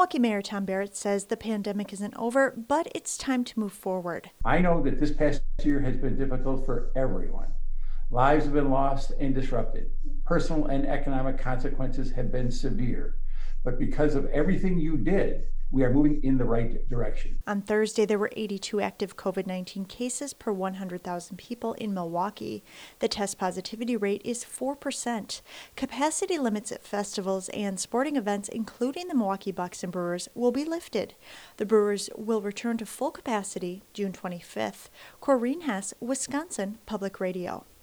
Milwaukee Mayor Tom Barrett says the pandemic isn't over, but it's time to move forward. I know that this past year has been difficult for everyone. Lives have been lost and disrupted. Personal and economic consequences have been severe. But because of everything you did, we are moving in the right direction. On Thursday, there were 82 active COVID-19 cases per 100,000 people in Milwaukee. The test positivity rate is 4%. Capacity limits at festivals and sporting events, including the Milwaukee Bucks and Brewers, will be lifted. The Brewers will return to full capacity June 25th. Corrine Hess, Wisconsin Public Radio.